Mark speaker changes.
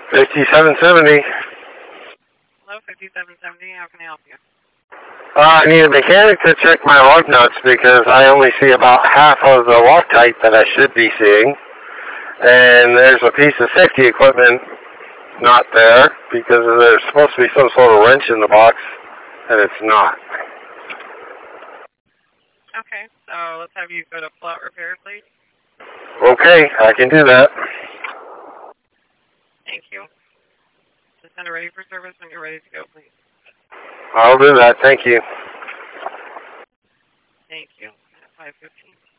Speaker 1: 5770.
Speaker 2: Hello, 5770. How can I help you?
Speaker 1: I need a mechanic to check my lug nuts because I only see about half of the Loctite that I should be seeing. And there's a piece of safety equipment not there because there's supposed to be some sort of wrench in the box, and it's not.
Speaker 2: Okay, so let's have you go to Float Repair, please.
Speaker 1: Okay, I can do that.
Speaker 2: Thank you. Just send it ready for service when you're ready to go, please.
Speaker 1: I'll do that. Thank you.
Speaker 2: Thank you. At 5:15.